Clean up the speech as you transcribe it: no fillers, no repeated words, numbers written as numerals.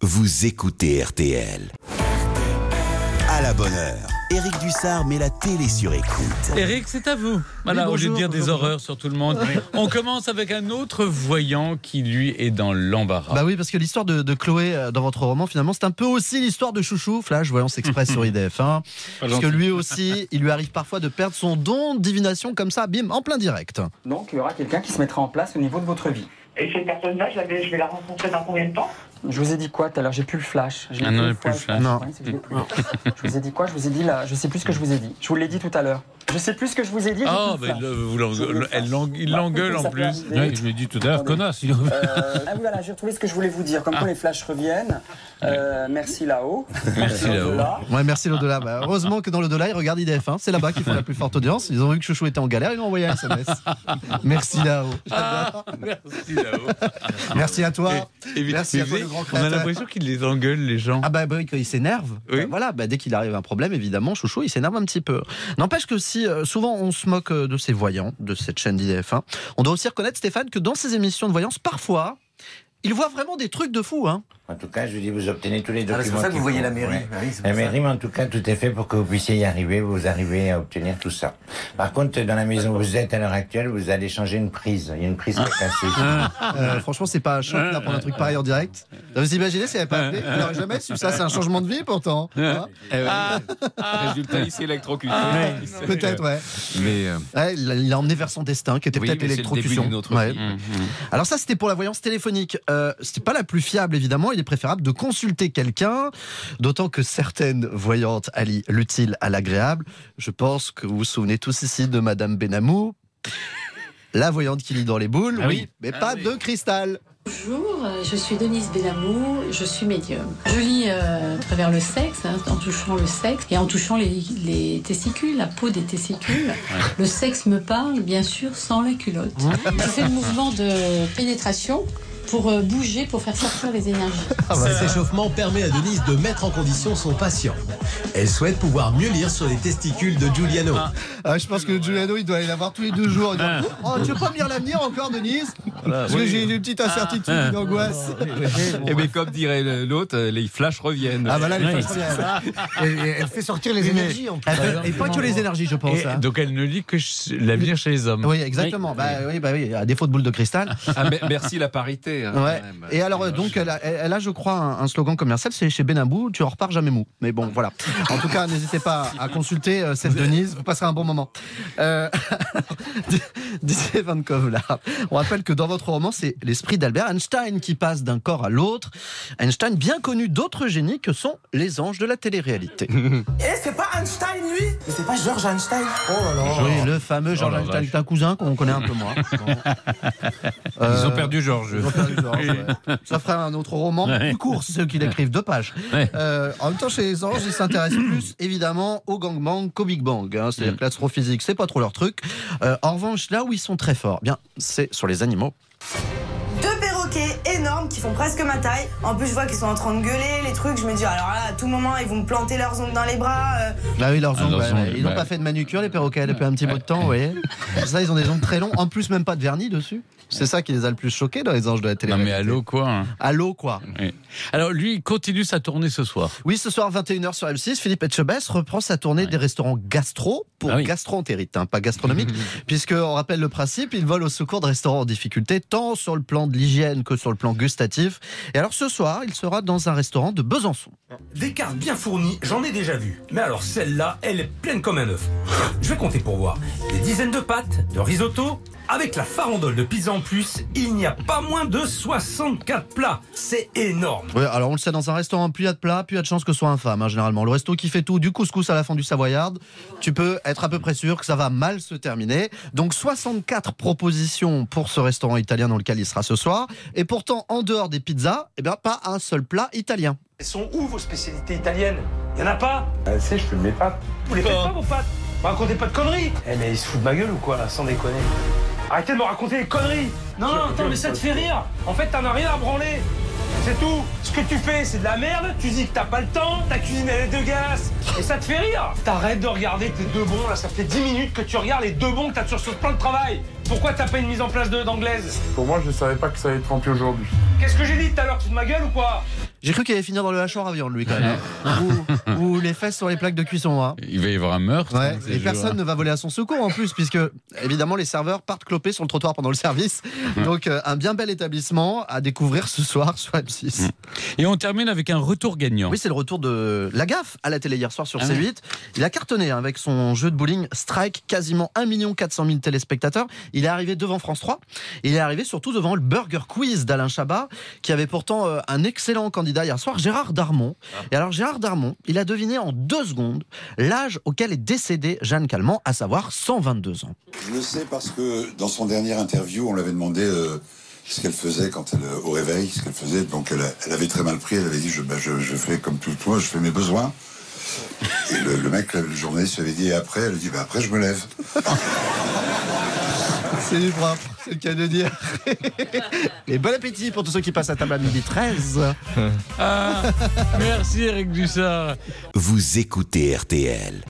vous écoutez RTL. À la bonne heure, Éric Dussard met la télé sur écoute. Éric, c'est à vous. Voilà, oui, au lieu de dire bonjour. des horreurs sur tout le monde, on commence avec un autre voyant qui, lui, est dans l'embarras. Bah oui, parce que l'histoire de Chloé dans votre roman, finalement, c'est un peu aussi l'histoire de Chouchou, Flash, Voyance Express sur IDF1. Parce que lui aussi, il lui arrive parfois de perdre son don de divination comme ça, bim, en plein direct. Donc il y aura quelqu'un qui se mettra en place au niveau de votre vie. Et cette personne-là, je vais la rencontrer dans combien de temps? Je vous ai dit quoi tout à l'heure? J'ai plus le flash. Je l'ai Ah non, une il fois, plus le flash. Non. Ouais, c'est que je l'ai plus. Je vous ai dit quoi? Je vous ai dit là. Je sais plus ce que je vous ai dit. Je vous l'ai dit tout à l'heure. Je sais plus ce que je vous ai dit. Ah, mais il l'engueule en plus. Oui, je lui ai dit tout à l'heure, connasse. Ah oui, voilà, j'ai retrouvé ce que je voulais vous dire. Comme quoi les flashs reviennent. Merci là-haut. Merci là-haut. Ouais, merci l'au-delà. Bah, heureusement que dans l'au-delà, ils regardent IDF1. C'est là-bas qu'ils font la plus forte audience. Ils ont vu que Chouchou était en galère, ils lui ont envoyé un SMS. Merci là-haut. Merci là-haut. Merci à toi. Et Merci à toi, le grand on a créateur. l'impression qu'il les engueule, les gens. Ah bah oui, quand il s'énerve, Oui. voilà, bah, dès qu'il arrive un problème, évidemment, Chouchou, il s'énerve un petit peu. N'empêche que si souvent on se moque de ces voyants, de cette chaîne d'IDF1, on doit aussi reconnaître, Stéphane, que dans ces émissions de voyance, parfois, il voit vraiment des trucs de fou, hein. En tout cas, je dis, vous obtenez tous les documents. c'est pour ça que vous qu'il voyez faut. la mairie. Ouais. Ah oui, c'est pour La ça. mairie, mais en tout cas, tout est fait pour que vous puissiez y arriver. Vous arrivez à obtenir tout ça. Par contre, dans la maison où vous êtes à l'heure actuelle, vous allez changer une prise. Il y a une prise qui est cassée. Franchement, c'est pas un choc d'apprendre un truc pareil en direct. Vous imaginez s'il n'y avait pas appelé, il n'aurait jamais su ça. C'est un changement de vie pourtant. Hein. Résultat, il s'est électrocuté. Peut-être, ouais. Mais Ouais, il a emmené vers son destin, qui était oui, peut-être mais c'est le début l'électrocution. d'une autre Ouais. vie. Alors ça, c'était pour la voyance téléphonique. C'est pas la plus fiable, évidemment. Il est préférable de consulter quelqu'un, d'autant que certaines voyantes allient l'utile à l'agréable. Je pense que vous vous souvenez tous ici de Madame Benamou, la voyante qui lit dans les boules, Ah oui. mais pas de cristal. Bonjour, je suis Denise Benamou, je suis médium. Je lis à travers le sexe, en touchant le sexe et en touchant les testicules, la peau des testicules. Le sexe me parle, bien sûr, sans la culotte. Je fais le mouvement de pénétration pour bouger, pour faire sortir les énergies. Cet échauffement permet à Denise de mettre en condition son patient. Elle souhaite pouvoir mieux lire sur les testicules de Giuliano. Je pense que Giuliano, il doit aller la voir tous les 2 jours. Il doit... Oh, tu veux pas me lire l'avenir encore, Denise? Parce que j'ai une petite incertitude, une angoisse. Et mais comme dirait l'autre, les flashs reviennent. Ah bah là, les flashs reviennent. Elle fait sortir les énergies en plus. Et pas que les énergies, je pense. Et hein. donc elle ne lit que l'avenir chez les hommes. Oui, exactement. Oui. Bah oui, à défaut de boule de cristal. Ah, merci la parité. Hein, Ouais. quand même. Et alors, donc, elle a, je crois, un slogan commercial, c'est chez Benamou, tu en repars jamais mou. Mais bon, voilà. En tout cas, n'hésitez pas à consulter cette Denise, vous passerez un bon moment. Disait Van Kovlar. On rappelle que dans votre roman, c'est l'esprit d'Albert Einstein qui passe d'un corps à l'autre. Einstein, bien connu d'autres génies que sont les anges de la télé-réalité. c'est pas Einstein, lui? Mais c'est pas George Einstein? Oh là là. Oui, le fameux George la Einstein, vache. c'est un cousin qu'on connaît un peu moins. Ils ont perdu Georges. Ils ont perdu George, ouais. Ça ferait un autre roman plus court, c'est ceux qui l'écrivent 2 pages. Ouais. En même temps, chez les anges, ils s'intéressent plus évidemment au gangbang qu'au Big Bang. Hein. C'est-à-dire que l'astrophysique, c'est pas trop leur truc. En revanche, là où ils sont très forts, bien, c'est sur les animaux. 2 perroquets énormes qui font presque ma taille. En plus, je vois qu'ils sont en train de gueuler, les trucs. Je me dis, alors là, à tout moment, ils vont me planter leurs ongles dans les bras. Ah oui, leurs ongles, leurs ongles, ils n'ont ouais. pas fait de manucure, les perroquets, depuis un petit bout de temps, vous voyez. Ça, ils ont des ongles très longs. En plus, même pas de vernis dessus. C'est ça qui les a le plus choqués dans les anges de la télé. Non mais allô quoi hein. Allô quoi. Oui. Alors lui, il continue sa tournée ce soir. Oui, ce soir 21h sur M6, Philippe Etchebest reprend sa tournée des restaurants gastro pour gastro-entérite, hein, pas gastronomique, puisque on rappelle le principe, il vole au secours de restaurants en difficulté, tant sur le plan de l'hygiène que sur le plan gustatif. Et alors ce soir, il sera dans un restaurant de Besançon. Des cartes bien fournies, j'en ai déjà vu. Mais alors celle-là, elle est pleine comme un œuf. Je vais compter pour voir. Des dizaines de pâtes, de risotto. Avec la farandole de pizza en plus, il n'y a pas moins de 64 plats. C'est énorme. Oui, alors on le sait, dans un restaurant, plus il y a de plats, plus il y a de chances que ce soit infâme, hein, généralement. Le resto qui fait tout, du couscous à la fin du Savoyard, tu peux être à peu près sûr que ça va mal se terminer. Donc 64 propositions pour ce restaurant italien dans lequel il sera ce soir. Et pourtant, en dehors des pizzas, eh bien, pas un seul plat italien. Elles sont où vos spécialités italiennes? Y en a pas? Tu sais, je fais mes pâtes. Vous les faites pas vos pâtes? Racontez pas de conneries. Eh mais ils se foutent de ma gueule ou quoi là, sans déconner? Arrêtez de me raconter des conneries. Non, attends, mais ça te fait rire. En fait, t'en as rien à branler. C'est tout. Ce que tu fais, c'est de la merde. Tu dis que t'as pas le temps. Ta cuisine, elle est dégueulasse. Et ça te fait rire. T'arrêtes de regarder tes 2 bons. Là, ça fait 10 minutes que tu regardes les 2 bons que t'as sur ce plan de travail. Pourquoi t'as pas une mise en place d'anglaise? Pour moi, je savais pas que ça allait être rempli aujourd'hui. Qu'est-ce que j'ai dit tout à l'heure? Tu te ma gueule ou quoi? J'ai cru qu'il allait finir dans le hacheur à viande, lui, quand même. ou les fesses sur les plaques de cuisson. Hein. Il va y avoir un meurtre. Ouais, et personne ne va voler à son secours en plus, puisque évidemment les serveurs partent cloper sur le trottoir pendant le service. Donc un bien bel établissement à découvrir ce soir sur M6. Et on termine avec un retour gagnant. Oui, c'est le retour de Lagaffe à la télé hier soir sur C8. Il a cartonné avec son jeu de bowling Strike, quasiment 1 400 000 téléspectateurs. Il est arrivé devant France 3. Il est arrivé surtout devant le Burger Quiz d'Alain Chabat, qui avait pourtant un excellent candidat hier soir, Gérard Darmon. Et alors Gérard Darmon, il a deviné en 2 secondes l'âge auquel est décédée Jeanne Calment, à savoir 122 ans. Je le sais parce que dans son dernière interview, on l'avait demandé ce qu'elle faisait quand elle, au réveil, ce qu'elle faisait. Donc elle avait très mal pris, elle avait dit je fais comme tout le monde, je fais mes besoins. Et le mec, le journaliste lui avait dit après, elle a dit après je me lève. C'est du propre, c'est le cas de dire. Et bon appétit pour tous ceux qui passent à table à 12h13. Merci Eric Dussard. Vous écoutez RTL.